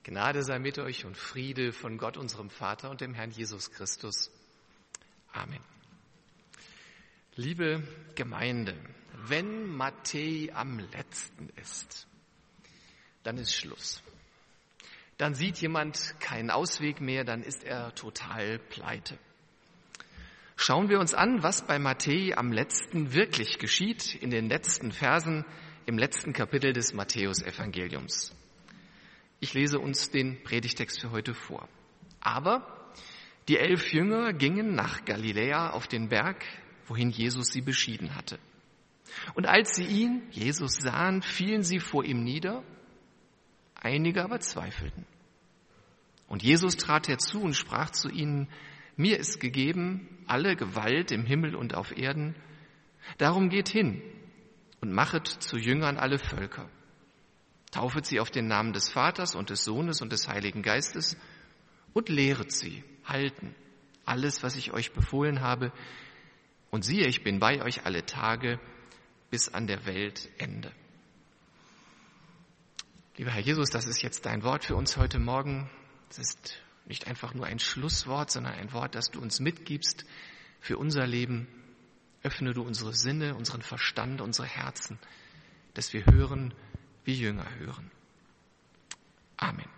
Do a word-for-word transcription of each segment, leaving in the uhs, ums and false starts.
Gnade sei mit euch und Friede von Gott, unserem Vater und dem Herrn Jesus Christus. Amen. Liebe Gemeinde, wenn Matthäi am letzten ist, dann ist Schluss. Dann sieht jemand keinen Ausweg mehr, dann ist er total pleite. Schauen wir uns an, was bei Matthäi am letzten wirklich geschieht, in den letzten Versen im letzten Kapitel des Matthäus-Evangeliums. Ich lese uns den Predigtext für heute vor. Aber die elf Jünger gingen nach Galiläa auf den Berg, wohin Jesus sie beschieden hatte. Und als sie ihn, Jesus, sahen, fielen sie vor ihm nieder, einige aber zweifelten. Und Jesus trat herzu und sprach zu ihnen: Mir ist gegeben alle Gewalt im Himmel und auf Erden. Darum geht hin und machet zu Jüngern alle Völker. Taufet sie auf den Namen des Vaters und des Sohnes und des Heiligen Geistes und lehret sie, halten alles, was ich euch befohlen habe. Und siehe, ich bin bei euch alle Tage bis an der Weltende. Lieber Herr Jesus, das ist jetzt dein Wort für uns heute Morgen. Es ist nicht einfach nur ein Schlusswort, sondern ein Wort, das du uns mitgibst für unser Leben. Öffne du unsere Sinne, unseren Verstand, unsere Herzen, dass wir hören, wie Jünger hören. Amen.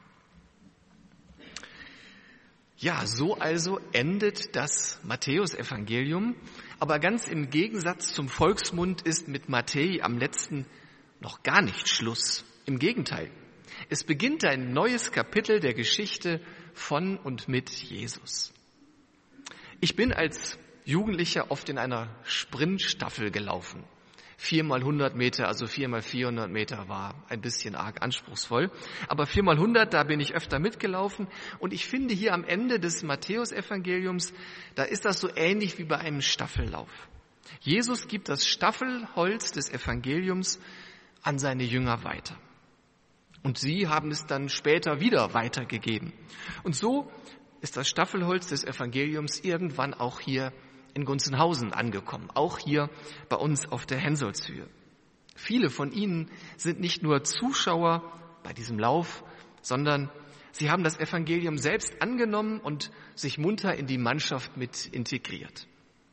Ja, so also endet das Matthäus-Evangelium. Aber ganz im Gegensatz zum Volksmund ist mit Matthäi am letzten noch gar nicht Schluss. Im Gegenteil. Es beginnt ein neues Kapitel der Geschichte von und mit Jesus. Ich bin als Jugendlicher oft in einer Sprintstaffel gelaufen. Viermal hundert Meter, also viermal vierhundert Meter war ein bisschen arg anspruchsvoll. Aber viermal hundert, da bin ich öfter mitgelaufen. Und ich finde hier am Ende des Matthäus-Evangeliums, da ist das so ähnlich wie bei einem Staffellauf. Jesus gibt das Staffelholz des Evangeliums an seine Jünger weiter. Und sie haben es dann später wieder weitergegeben. Und so ist das Staffelholz des Evangeliums irgendwann auch hier in Gunzenhausen angekommen, auch hier bei uns auf der Hensolzhöhe. Viele von ihnen sind nicht nur Zuschauer bei diesem Lauf, sondern sie haben das Evangelium selbst angenommen und sich munter in die Mannschaft mit integriert.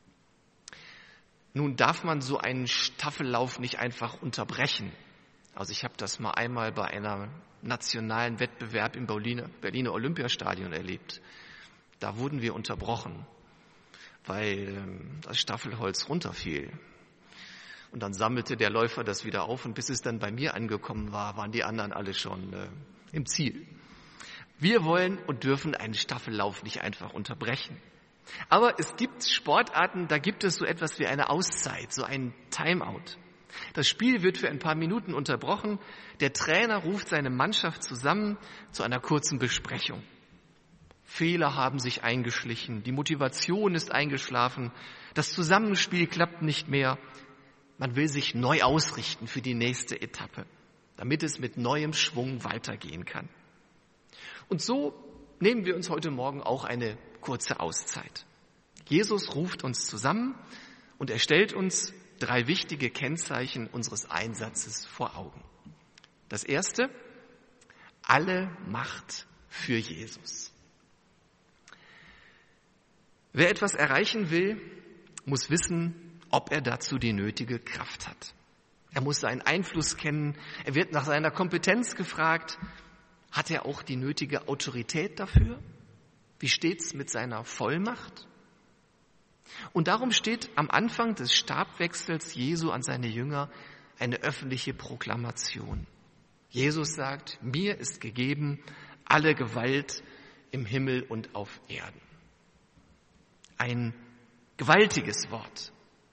Nun darf man so einen Staffellauf nicht einfach unterbrechen. Also ich habe das mal einmal bei einem nationalen Wettbewerb im Berliner, Berliner Olympiastadion erlebt. Da wurden wir unterbrochen, weil das Staffelholz runterfiel. Und dann sammelte der Läufer das wieder auf und bis es dann bei mir angekommen war, waren die anderen alle schon äh, im Ziel. Wir wollen und dürfen einen Staffellauf nicht einfach unterbrechen. Aber es gibt Sportarten, da gibt es so etwas wie eine Auszeit, so ein Timeout. Das Spiel wird für ein paar Minuten unterbrochen. Der Trainer ruft seine Mannschaft zusammen zu einer kurzen Besprechung. Fehler haben sich eingeschlichen, die Motivation ist eingeschlafen, das Zusammenspiel klappt nicht mehr. Man will sich neu ausrichten für die nächste Etappe, damit es mit neuem Schwung weitergehen kann. Und so nehmen wir uns heute Morgen auch eine kurze Auszeit. Jesus ruft uns zusammen und er stellt uns drei wichtige Kennzeichen unseres Einsatzes vor Augen. Das erste: alle Macht für Jesus. Wer etwas erreichen will, muss wissen, ob er dazu die nötige Kraft hat. Er muss seinen Einfluss kennen, er wird nach seiner Kompetenz gefragt. Hat er auch die nötige Autorität dafür? Wie steht's mit seiner Vollmacht? Und darum steht am Anfang des Stabwechsels Jesu an seine Jünger eine öffentliche Proklamation. Jesus sagt: Mir ist gegeben alle Gewalt im Himmel und auf Erden. Ein gewaltiges Wort.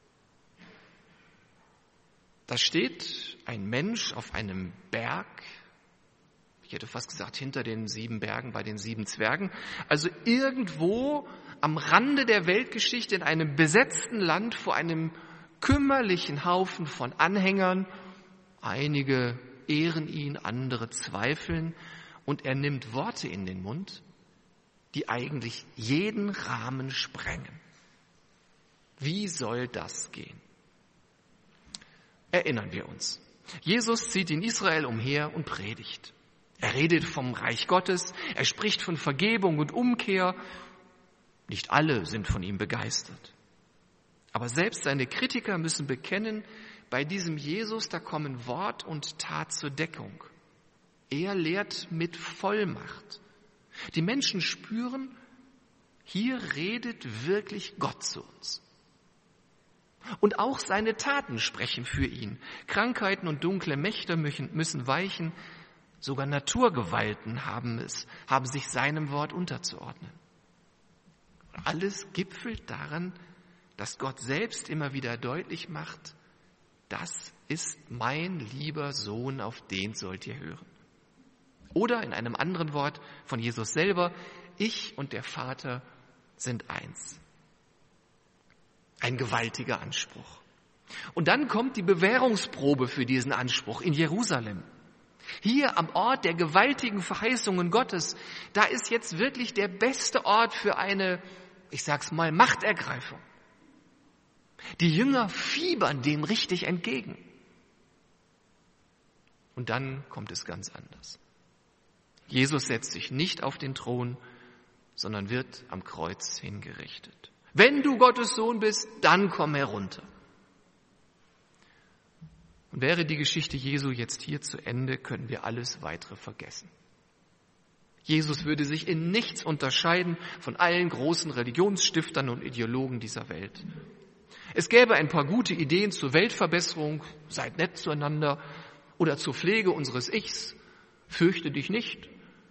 Da steht ein Mensch auf einem Berg, ich hätte fast gesagt hinter den sieben Bergen bei den sieben Zwergen, also irgendwo am Rande der Weltgeschichte in einem besetzten Land vor einem kümmerlichen Haufen von Anhängern. Einige ehren ihn, andere zweifeln und er nimmt Worte in den Mund, die eigentlich jeden Rahmen sprengen. Wie soll das gehen? Erinnern wir uns. Jesus zieht in Israel umher und predigt. Er redet vom Reich Gottes, er spricht von Vergebung und Umkehr. Nicht alle sind von ihm begeistert. Aber selbst seine Kritiker müssen bekennen, bei diesem Jesus, da kommen Wort und Tat zur Deckung. Er lehrt mit Vollmacht. Die Menschen spüren, hier redet wirklich Gott zu uns. Und auch seine Taten sprechen für ihn. Krankheiten und dunkle Mächte müssen weichen. Sogar Naturgewalten haben es, haben sich seinem Wort unterzuordnen. Alles gipfelt daran, dass Gott selbst immer wieder deutlich macht, das ist mein lieber Sohn, auf den sollt ihr hören. Oder in einem anderen Wort von Jesus selber, ich und der Vater sind eins. Ein gewaltiger Anspruch. Und dann kommt die Bewährungsprobe für diesen Anspruch in Jerusalem. Hier am Ort der gewaltigen Verheißungen Gottes, da ist jetzt wirklich der beste Ort für eine, ich sag's mal, Machtergreifung. Die Jünger fiebern dem richtig entgegen. Und dann kommt es ganz anders. Jesus setzt sich nicht auf den Thron, sondern wird am Kreuz hingerichtet. Wenn du Gottes Sohn bist, dann komm herunter. Und wäre die Geschichte Jesu jetzt hier zu Ende, können wir alles Weitere vergessen. Jesus würde sich in nichts unterscheiden von allen großen Religionsstiftern und Ideologen dieser Welt. Es gäbe ein paar gute Ideen zur Weltverbesserung, seid nett zueinander, oder zur Pflege unseres Ichs, fürchte dich nicht.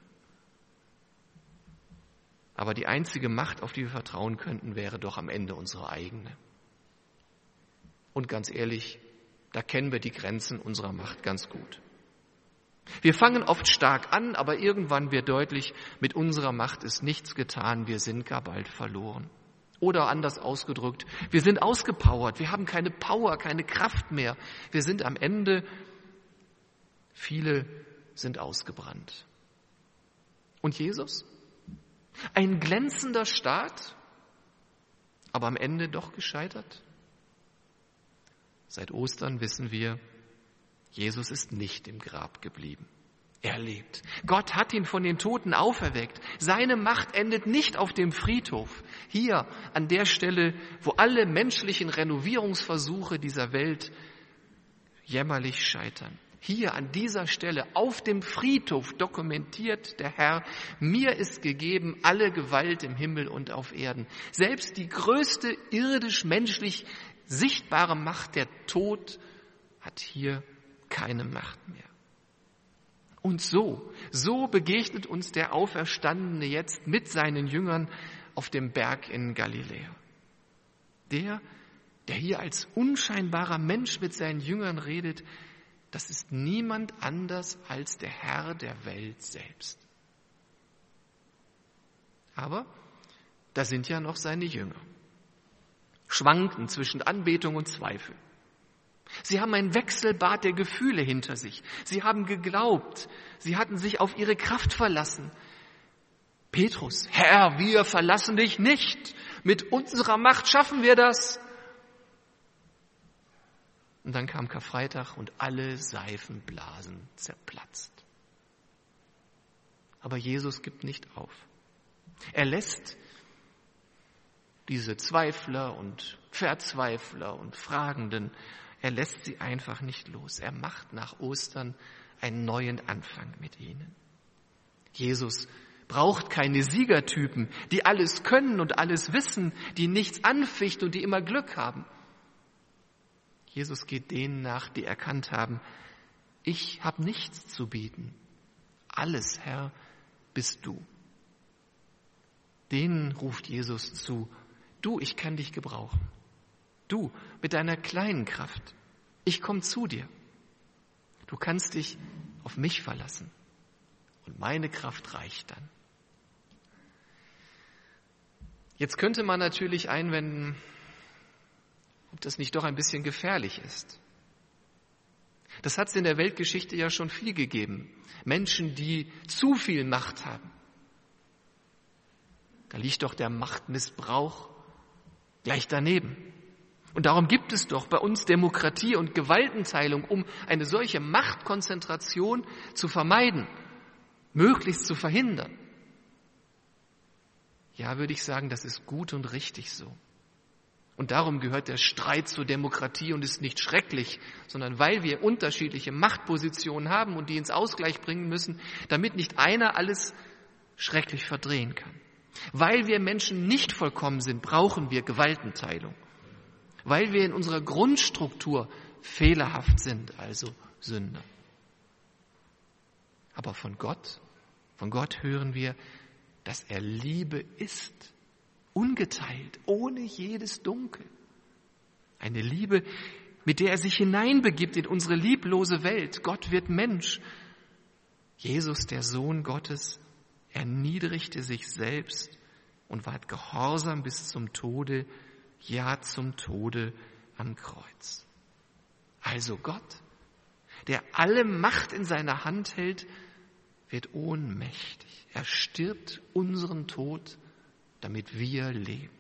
Aber die einzige Macht, auf die wir vertrauen könnten, wäre doch am Ende unsere eigene. Und ganz ehrlich, da kennen wir die Grenzen unserer Macht ganz gut. Wir fangen oft stark an, aber irgendwann wird deutlich, mit unserer Macht ist nichts getan, wir sind gar bald verloren. Oder anders ausgedrückt, wir sind ausgepowert, wir haben keine Power, keine Kraft mehr. Wir sind am Ende, viele sind ausgebrannt. Und Jesus? Ein glänzender Start, aber am Ende doch gescheitert? Seit Ostern wissen wir, Jesus ist nicht im Grab geblieben. Er lebt. Gott hat ihn von den Toten auferweckt. Seine Macht endet nicht auf dem Friedhof. Hier, an der Stelle, wo alle menschlichen Renovierungsversuche dieser Welt jämmerlich scheitern. Hier, an dieser Stelle, auf dem Friedhof dokumentiert der Herr, mir ist gegeben alle Gewalt im Himmel und auf Erden. Selbst die größte irdisch-menschlich sichtbare Macht, der Tod, hat hier keine Macht mehr. Und so, so begegnet uns der Auferstandene jetzt mit seinen Jüngern auf dem Berg in Galiläa. Der, der hier als unscheinbarer Mensch mit seinen Jüngern redet, das ist niemand anders als der Herr der Welt selbst. Aber da sind ja noch seine Jünger, schwanken zwischen Anbetung und Zweifel. Sie haben ein Wechselbad der Gefühle hinter sich. Sie haben geglaubt, sie hatten sich auf ihre Kraft verlassen. Petrus, Herr, wir verlassen dich nicht. Mit unserer Macht schaffen wir das. Und dann kam Karfreitag und alle Seifenblasen zerplatzt. Aber Jesus gibt nicht auf. Er lässt diese Zweifler und Verzweifler und Fragenden, er lässt sie einfach nicht los. Er macht nach Ostern einen neuen Anfang mit ihnen. Jesus braucht keine Siegertypen, die alles können und alles wissen, die nichts anfichten und die immer Glück haben. Jesus geht denen nach, die erkannt haben, ich habe nichts zu bieten. Alles, Herr, bist du. Denen ruft Jesus zu, du, ich kann dich gebrauchen. Du, mit deiner kleinen Kraft, ich komme zu dir. Du kannst dich auf mich verlassen und meine Kraft reicht dann. Jetzt könnte man natürlich einwenden, ob das nicht doch ein bisschen gefährlich ist. Das hat es in der Weltgeschichte ja schon viel gegeben. Menschen, die zu viel Macht haben. Da liegt doch der Machtmissbrauch gleich daneben. Und darum gibt es doch bei uns Demokratie und Gewaltenteilung, um eine solche Machtkonzentration zu vermeiden. möglichst zu verhindern. Ja, würde ich sagen, das ist gut und richtig so. Und darum gehört der Streit zur Demokratie und ist nicht schrecklich, sondern weil wir unterschiedliche Machtpositionen haben und die ins Ausgleich bringen müssen, damit nicht einer alles schrecklich verdrehen kann. Weil wir Menschen nicht vollkommen sind, brauchen wir Gewaltenteilung. Weil wir in unserer Grundstruktur fehlerhaft sind, also Sünder. Aber von Gott, von Gott hören wir, dass er Liebe ist. Ungeteilt, ohne jedes Dunkel. Eine Liebe, mit der er sich hineinbegibt in unsere lieblose Welt. Gott wird Mensch. Jesus, der Sohn Gottes, erniedrigte sich selbst und ward gehorsam bis zum Tode, ja zum Tode am Kreuz. Also Gott, der alle Macht in seiner Hand hält, wird ohnmächtig. Er stirbt unseren Tod, damit wir leben.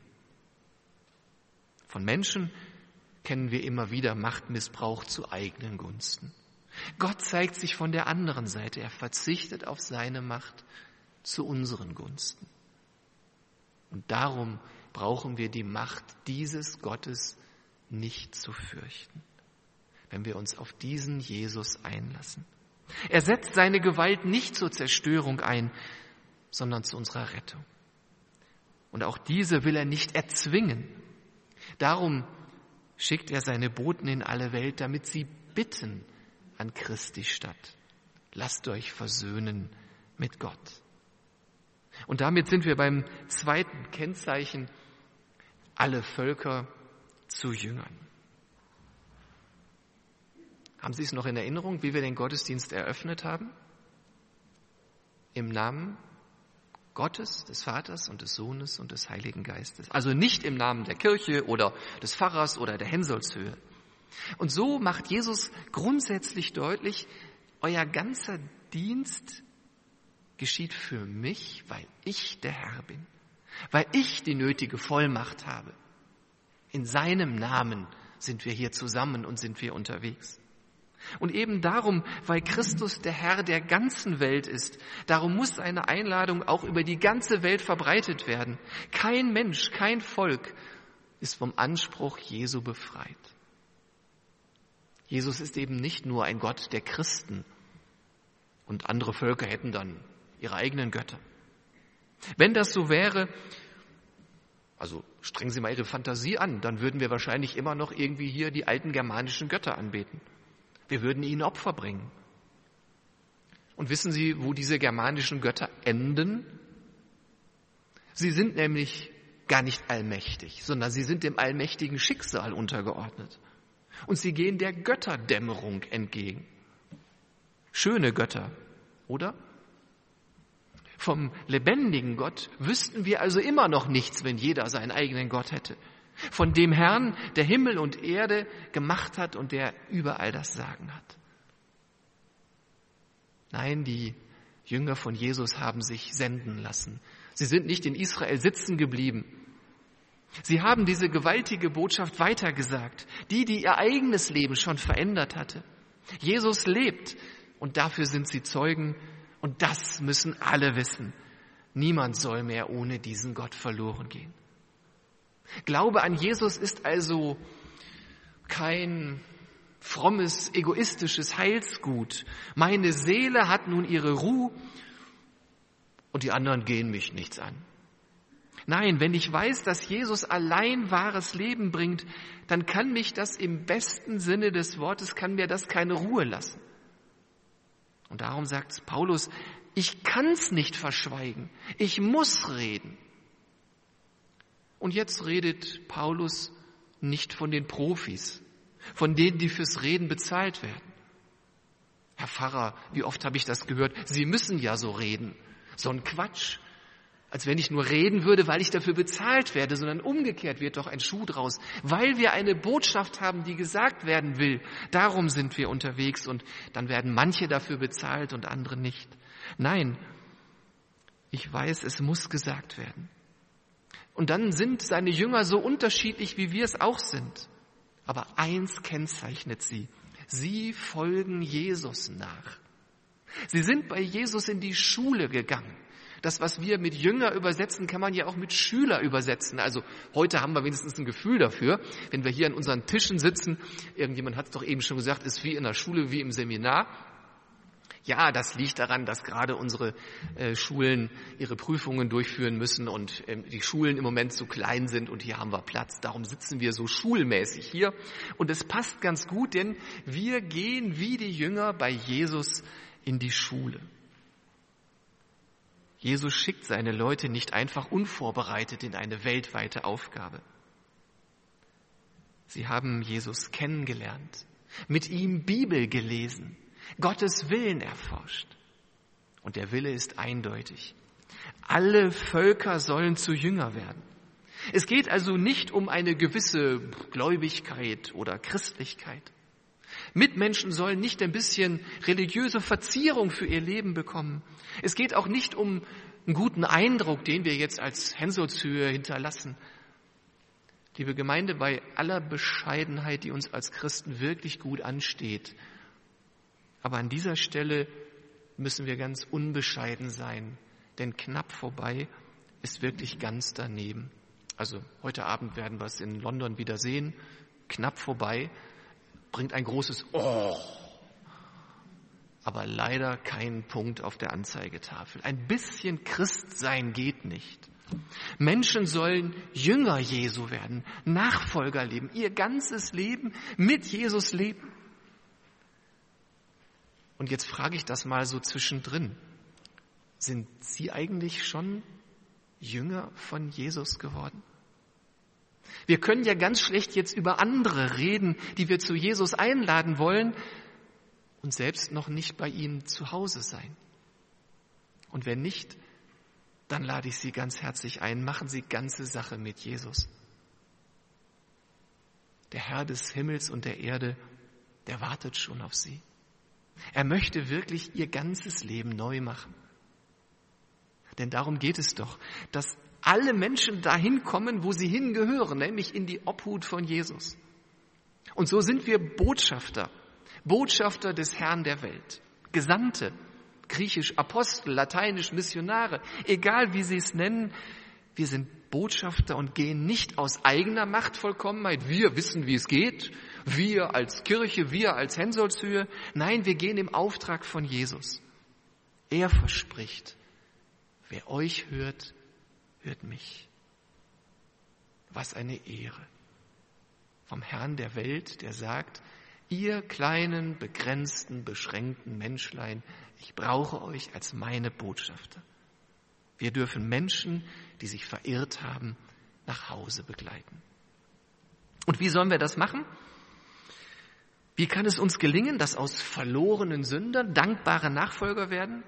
Von Menschen kennen wir immer wieder Machtmissbrauch zu eigenen Gunsten. Gott zeigt sich von der anderen Seite. Er verzichtet auf seine Macht zu unseren Gunsten. Und darum brauchen wir die Macht dieses Gottes nicht zu fürchten, wenn wir uns auf diesen Jesus einlassen. Er setzt seine Gewalt nicht zur Zerstörung ein, sondern zu unserer Rettung. Und auch diese will er nicht erzwingen. Darum schickt er seine Boten in alle Welt, damit sie bitten an Christi statt. Lasst euch versöhnen mit Gott. Und damit sind wir beim zweiten Kennzeichen, alle Völker zu Jüngern. Haben Sie es noch in Erinnerung, wie wir den Gottesdienst eröffnet haben? Im Namen Gottes, des Vaters und des Sohnes und des Heiligen Geistes. Also nicht im Namen der Kirche oder des Pfarrers oder der Hensolzhöhe. Und so macht Jesus grundsätzlich deutlich, euer ganzer Dienst geschieht für mich, weil ich der Herr bin, weil ich die nötige Vollmacht habe. In seinem Namen sind wir hier zusammen und sind wir unterwegs. Und eben darum, weil Christus der Herr der ganzen Welt ist, darum muss seine Einladung auch über die ganze Welt verbreitet werden. Kein Mensch, kein Volk ist vom Anspruch Jesu befreit. Jesus ist eben nicht nur ein Gott der Christen und andere Völker hätten dann ihre eigenen Götter. Wenn das so wäre, also strengen Sie mal Ihre Fantasie an, dann würden wir wahrscheinlich immer noch irgendwie hier die alten germanischen Götter anbeten. Wir würden ihnen Opfer bringen. Und wissen Sie, wo diese germanischen Götter enden? Sie sind nämlich gar nicht allmächtig, sondern sie sind dem allmächtigen Schicksal untergeordnet. Und sie gehen der Götterdämmerung entgegen. Schöne Götter, oder? Vom lebendigen Gott wüssten wir also immer noch nichts, wenn jeder seinen eigenen Gott hätte. Von dem Herrn, der Himmel und Erde gemacht hat und der überall das Sagen hat. Nein, die Jünger von Jesus haben sich senden lassen. Sie sind nicht in Israel sitzen geblieben. Sie haben diese gewaltige Botschaft weitergesagt, die, die ihr eigenes Leben schon verändert hatte. Jesus lebt und dafür sind sie Zeugen und das müssen alle wissen. Niemand soll mehr ohne diesen Gott verloren gehen. Glaube an Jesus ist also kein frommes, egoistisches Heilsgut. Meine Seele hat nun ihre Ruhe und die anderen gehen mich nichts an. Nein, wenn ich weiß, dass Jesus allein wahres Leben bringt, dann kann mich das im besten Sinne des Wortes, kann mir das keine Ruhe lassen. Und darum sagt Paulus, ich kann's nicht verschweigen, ich muss reden. Und jetzt redet Paulus nicht von den Profis, von denen, die fürs Reden bezahlt werden. Herr Pfarrer, wie oft habe ich das gehört? Sie müssen ja so reden. So ein Quatsch. Als wenn ich nur reden würde, weil ich dafür bezahlt werde, sondern umgekehrt wird doch ein Schuh draus. Weil wir eine Botschaft haben, die gesagt werden will. Darum sind wir unterwegs und dann werden manche dafür bezahlt und andere nicht. Nein, ich weiß, es muss gesagt werden. Und dann sind seine Jünger so unterschiedlich, wie wir es auch sind. Aber eins kennzeichnet sie. Sie folgen Jesus nach. Sie sind bei Jesus in die Schule gegangen. Das, was wir mit Jünger übersetzen, kann man ja auch mit Schüler übersetzen. Also heute haben wir wenigstens ein Gefühl dafür, wenn wir hier an unseren Tischen sitzen, irgendjemand hat es doch eben schon gesagt, ist wie in der Schule, wie im Seminar. Ja, das liegt daran, dass gerade unsere äh, Schulen ihre Prüfungen durchführen müssen und ähm, die Schulen im Moment so klein sind und hier haben wir Platz. Darum sitzen wir so schulmäßig hier. Und es passt ganz gut, denn wir gehen wie die Jünger bei Jesus in die Schule. Jesus schickt seine Leute nicht einfach unvorbereitet in eine weltweite Aufgabe. Sie haben Jesus kennengelernt, mit ihm Bibel gelesen, Gottes Willen erforscht. Und der Wille ist eindeutig. Alle Völker sollen zu Jünger werden. Es geht also nicht um eine gewisse Gläubigkeit oder Christlichkeit. Mitmenschen sollen nicht ein bisschen religiöse Verzierung für ihr Leben bekommen. Es geht auch nicht um einen guten Eindruck, den wir jetzt als Hensolzhöhe hinterlassen. Liebe Gemeinde, bei aller Bescheidenheit, die uns als Christen wirklich gut ansteht, aber an dieser Stelle müssen wir ganz unbescheiden sein, denn knapp vorbei ist wirklich ganz daneben. Also heute Abend werden wir es in London wieder sehen. Knapp vorbei bringt ein großes Oh, aber leider keinen Punkt auf der Anzeigetafel. Ein bisschen Christsein geht nicht. Menschen sollen Jünger Jesu werden, Nachfolger leben, ihr ganzes Leben mit Jesus leben. Und jetzt frage ich das mal so zwischendrin. Sind Sie eigentlich schon Jünger von Jesus geworden? Wir können ja ganz schlecht jetzt über andere reden, die wir zu Jesus einladen wollen und selbst noch nicht bei ihm zu Hause sein. Und wenn nicht, dann lade ich Sie ganz herzlich ein, machen Sie ganze Sache mit Jesus. Der Herr des Himmels und der Erde, der wartet schon auf Sie. Er möchte wirklich Ihr ganzes Leben neu machen. Denn darum geht es doch, dass alle Menschen dahin kommen, wo sie hingehören, nämlich in die Obhut von Jesus. Und so sind wir Botschafter, Botschafter des Herrn der Welt, Gesandte, griechisch Apostel, lateinisch Missionare, egal wie sie es nennen, wir sind Botschafter und gehen nicht aus eigener Machtvollkommenheit, wir wissen, wie es geht, wir als Kirche, wir als Hensolzhöhe, nein, wir gehen im Auftrag von Jesus. Er verspricht, wer euch hört, hört mich. Was eine Ehre. Vom Herrn der Welt, der sagt, ihr kleinen, begrenzten, beschränkten Menschlein, ich brauche euch als meine Botschafter. Wir dürfen Menschen, die sich verirrt haben, nach Hause begleiten. Und wie sollen wir das machen? Wie kann es uns gelingen, dass aus verlorenen Sündern dankbare Nachfolger werden?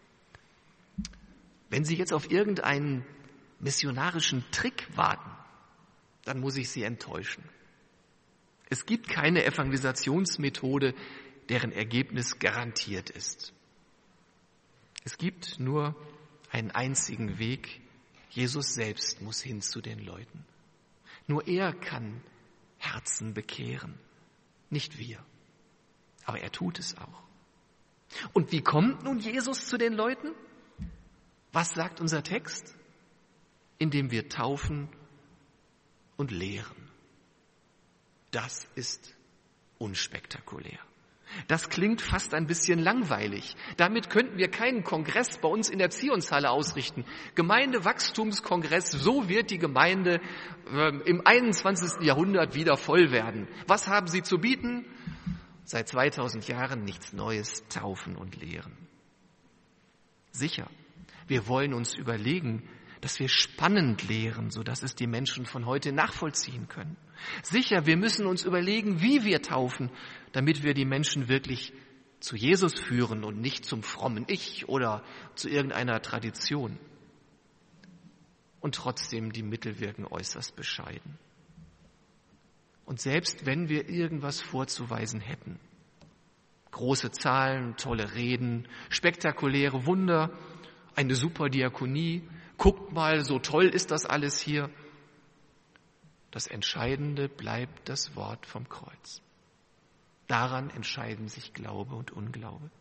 Wenn Sie jetzt auf irgendeinen missionarischen Trick warten, dann muss ich Sie enttäuschen. Es gibt keine Evangelisationsmethode, deren Ergebnis garantiert ist. Es gibt nur einen einzigen Weg. Jesus selbst muss hin zu den Leuten. Nur er kann Herzen bekehren, nicht wir. Aber er tut es auch. Und wie kommt nun Jesus zu den Leuten? Was sagt unser Text? Indem wir taufen und lehren. Das ist unspektakulär. Das klingt fast ein bisschen langweilig. Damit könnten wir keinen Kongress bei uns in der Zionshalle ausrichten. Gemeindewachstumskongress, so wird die Gemeinde äh, im einundzwanzigsten Jahrhundert wieder voll werden. Was haben Sie zu bieten? Seit zweitausend Jahren nichts Neues, taufen und lehren. Sicher, wir wollen uns überlegen, dass wir spannend lehren, sodass es die Menschen von heute nachvollziehen können. Sicher, wir müssen uns überlegen, wie wir taufen, damit wir die Menschen wirklich zu Jesus führen und nicht zum frommen Ich oder zu irgendeiner Tradition. Und trotzdem, die Mittel wirken äußerst bescheiden. Und selbst wenn wir irgendwas vorzuweisen hätten, große Zahlen, tolle Reden, spektakuläre Wunder, eine super Diakonie, guckt mal, so toll ist das alles hier. Das Entscheidende bleibt das Wort vom Kreuz. Daran entscheiden sich Glaube und Unglaube.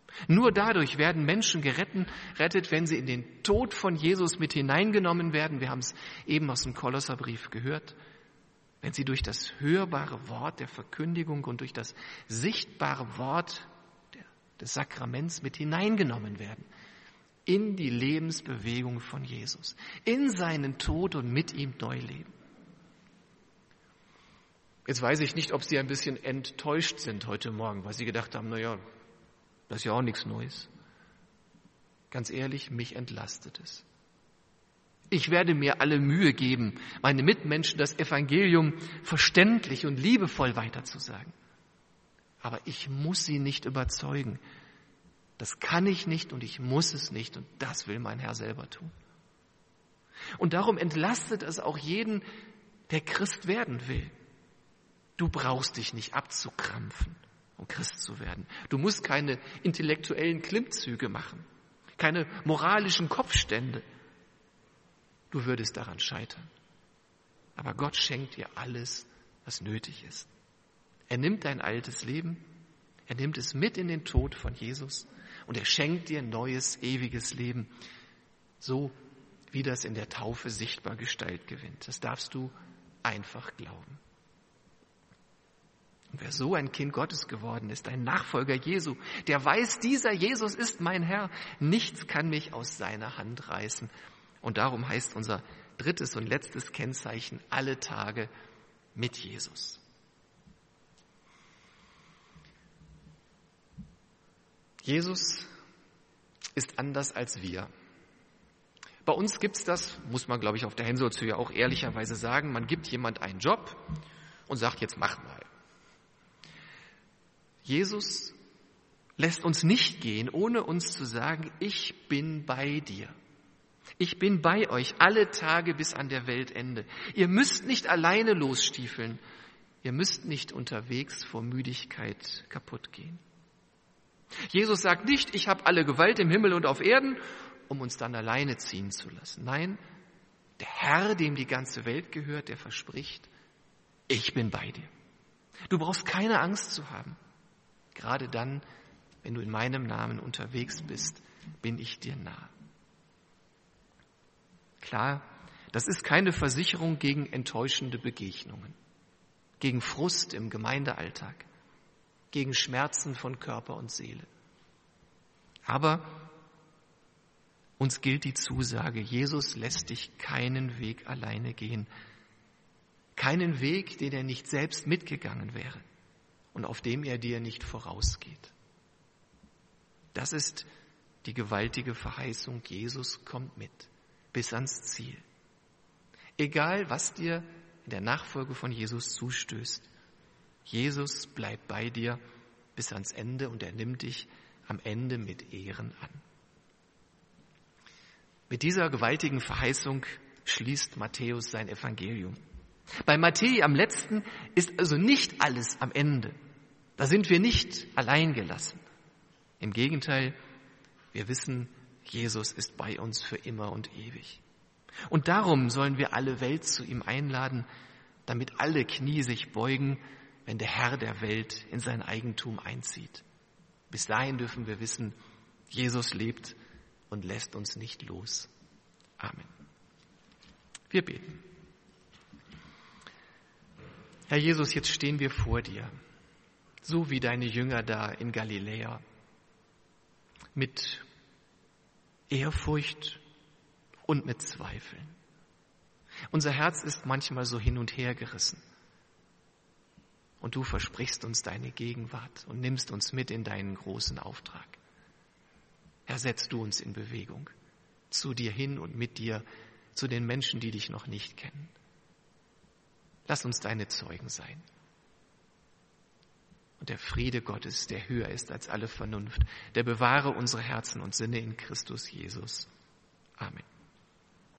Nur dadurch werden Menschen gerettet, wenn sie in den Tod von Jesus mit hineingenommen werden. Wir haben es eben aus dem Kolosserbrief gehört. Wenn sie durch das hörbare Wort der Verkündigung und durch das sichtbare Wort des Sakraments mit hineingenommen werden. In die Lebensbewegung von Jesus. In seinen Tod und mit ihm neu leben. Jetzt weiß ich nicht, ob Sie ein bisschen enttäuscht sind heute Morgen, weil Sie gedacht haben, naja, das ist ja auch nichts Neues. Ganz ehrlich, mich entlastet es. Ich werde mir alle Mühe geben, meine Mitmenschen das Evangelium verständlich und liebevoll weiterzusagen. Aber ich muss sie nicht überzeugen. Das kann ich nicht und ich muss es nicht und das will mein Herr selber tun. Und darum entlastet es auch jeden, der Christ werden will. Du brauchst dich nicht abzukrampfen, um Christ zu werden. Du musst keine intellektuellen Klimmzüge machen, keine moralischen Kopfstände. Du würdest daran scheitern. Aber Gott schenkt dir alles, was nötig ist. Er nimmt dein altes Leben, er nimmt es mit in den Tod von Jesus und er schenkt dir neues, ewiges Leben, so wie das in der Taufe sichtbar Gestalt gewinnt. Das darfst du einfach glauben. Und wer so ein Kind Gottes geworden ist, ein Nachfolger Jesu, der weiß, dieser Jesus ist mein Herr, nichts kann mich aus seiner Hand reißen. Und darum heißt unser drittes und letztes Kennzeichen alle Tage mit Jesus. Jesus ist anders als wir. Bei uns gibt's das, muss man, glaube ich, auf der Hensolzhöhe ja auch ehrlicherweise sagen, man gibt jemand einen Job und sagt, jetzt mach mal. Jesus lässt uns nicht gehen, ohne uns zu sagen, ich bin bei dir. Ich bin bei euch alle Tage bis an der Weltende. Ihr müsst nicht alleine losstiefeln. Ihr müsst nicht unterwegs vor Müdigkeit kaputt gehen. Jesus sagt nicht, ich habe alle Gewalt im Himmel und auf Erden, um uns dann alleine ziehen zu lassen. Nein, der Herr, dem die ganze Welt gehört, der verspricht, ich bin bei dir. Du brauchst keine Angst zu haben. Gerade dann, wenn du in meinem Namen unterwegs bist, bin ich dir nah. Klar, das ist keine Versicherung gegen enttäuschende Begegnungen, gegen Frust im Gemeindealltag, gegen Schmerzen von Körper und Seele. Aber uns gilt die Zusage, Jesus lässt dich keinen Weg alleine gehen, keinen Weg, den er nicht selbst mitgegangen wäre und auf dem er dir nicht vorausgeht. Das ist die gewaltige Verheißung, Jesus kommt mit bis ans Ziel. Egal, was dir in der Nachfolge von Jesus zustößt, Jesus bleibt bei dir bis ans Ende und er nimmt dich am Ende mit Ehren an. Mit dieser gewaltigen Verheißung schließt Matthäus sein Evangelium. Bei Matthäus am letzten ist also nicht alles am Ende. Da sind wir nicht allein gelassen. Im Gegenteil, wir wissen, Jesus ist bei uns für immer und ewig. Und darum sollen wir alle Welt zu ihm einladen, damit alle Knie sich beugen, wenn der Herr der Welt in sein Eigentum einzieht. Bis dahin dürfen wir wissen, Jesus lebt und lässt uns nicht los. Amen. Wir beten. Herr Jesus, jetzt stehen wir vor dir, so wie deine Jünger da in Galiläa, mit Ehrfurcht und mit Zweifeln. Unser Herz ist manchmal so hin und her gerissen. Und du versprichst uns deine Gegenwart und nimmst uns mit in deinen großen Auftrag. Herr, setz du uns in Bewegung, zu dir hin und mit dir, zu den Menschen, die dich noch nicht kennen. Lass uns deine Zeugen sein. Und der Friede Gottes, der höher ist als alle Vernunft, der bewahre unsere Herzen und Sinne in Christus Jesus. Amen.